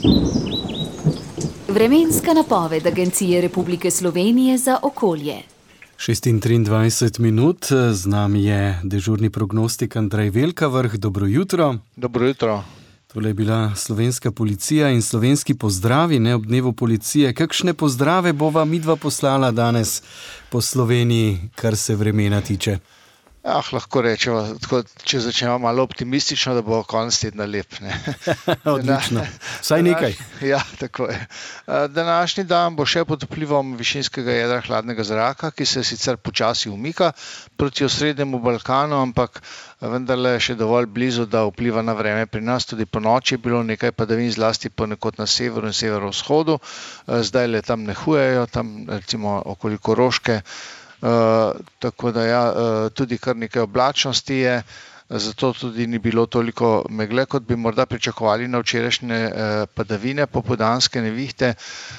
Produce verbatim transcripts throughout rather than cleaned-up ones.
Vremenska napoved Agencije Republike Slovenije za okolje. šest in triindvajset minut, z nami je dežurni prognostik Andrej Velkavrh. Dobro jutro. Dobro jutro. Tole je bila slovenska policija in slovenski pozdravi, ne, ob dnevu policije. Kakšne pozdrave bova midva poslala danes po Sloveniji, kar se vremena tiče? Ah, lahko rečemo, tako, če začnemo malo optimistično, da bo konec tedna lep. Ne? Odlično. Vsaj nekaj. Ja, tako je. Današnji dan bo še pod vplivom višinskega jedra hladnega zraka, ki se sicer počasi umika proti osrednjemu Balkanu, ampak vendarle še dovolj blizu, da vpliva na vreme pri nas. Tudi po noči je bilo nekaj padavin, zlasti ponekod na severu in severovzhodu. Zdaj le tam ne hujejo, tam recimo okoli Koroške. Uh, tako da ja, uh, tudi kar nekaj oblačnosti je, zato tudi ni bilo toliko megle, kot bi morda pričakovali na včerajšnje uh, padavine, popoldanske nevihte.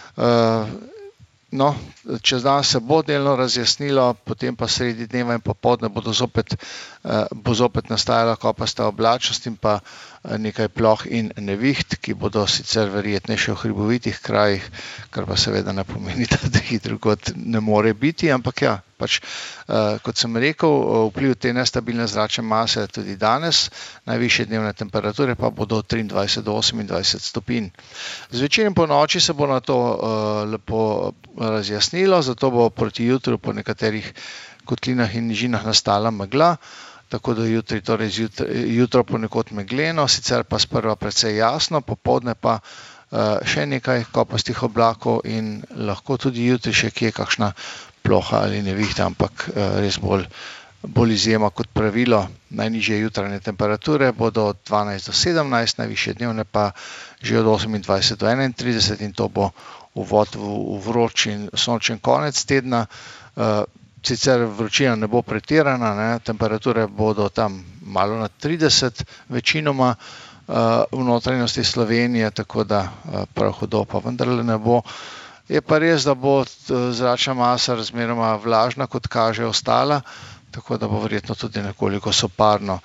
Uh, no, čez dan se bo delno razjasnilo, potem pa sredi dneva in popoldne bodo zopet, uh, bo zopet nastajala kopasta oblačnost in pa uh, nekaj ploh in neviht, ki bodo sicer verjetnejše v hribovitih krajih, kar pa seveda ne pomeni, da jih drugod ne more biti, ampak ja, pač, uh, kot sem rekel, vpliv te nestabilne zračne mase tudi danes, najvišje dnevne temperature pa bodo od triindvajset do osemindvajset stopinj. Zvečer in po noči se bo na to uh, lepo razjasnilo, zato bo proti jutru po nekaterih kotlinah in nižinah nastala megla, tako da jutri, torej zjutraj, jutro ponekod megleno, sicer pa sprva precej jasno, popoldne pa uh, še nekaj kopastih oblakov in lahko tudi jutri še kje kakšna ploha ali nevihta, ampak uh, res bolj, bolj izjema kot pravilo. Najnižje jutranje temperature bodo od dvanajst do sedemnajst, najvišje dnevne pa že od osemindvajset do enaintrideset in to bo uvod v, v vroč in sončen konec tedna. Uh, sicer vročina ne bo pretirana, ne? Temperature bodo tam malo nad trideset, večinoma uh, v notranjosti Slovenije, tako da uh, prav hudo pa vendarle ne bo. Je pa res, da bo zračna masa razmeroma vlažna, kot kaže, ostala, tako da bo verjetno tudi nekoliko soparno.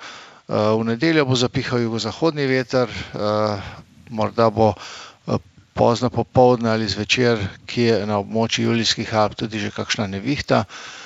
V nedeljo bo zapihal jugozahodni veter, morda bo pozno popoldne ali zvečer, ki je na območju Julijskih Alp tudi že kakšna nevihta,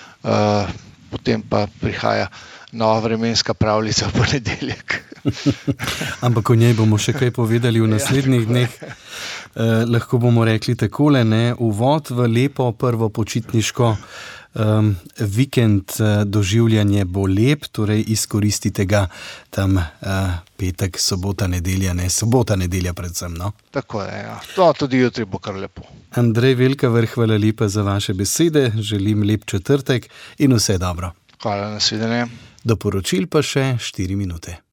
potem pa prihaja nova vremenska pravljica v ponedeljek. Ampak o njej bomo še kaj povedali v naslednjih dneh. Eh, lahko bomo rekli takole, ne, uvod v lepo prvo počitniško um, vikend uh, doživljanje bo lep, torej izkoristite ga tam uh, petek, sobota, nedelja, ne, sobota, nedelja predvsem, no. Tako je, ja. To tudi jutri bo kar lepo. Andrej Velkavrh, hvala lepa za vaše besede, želim lep četrtek in vse dobro. Hvala, nasvidenje. Do poročil pa še štiri minute.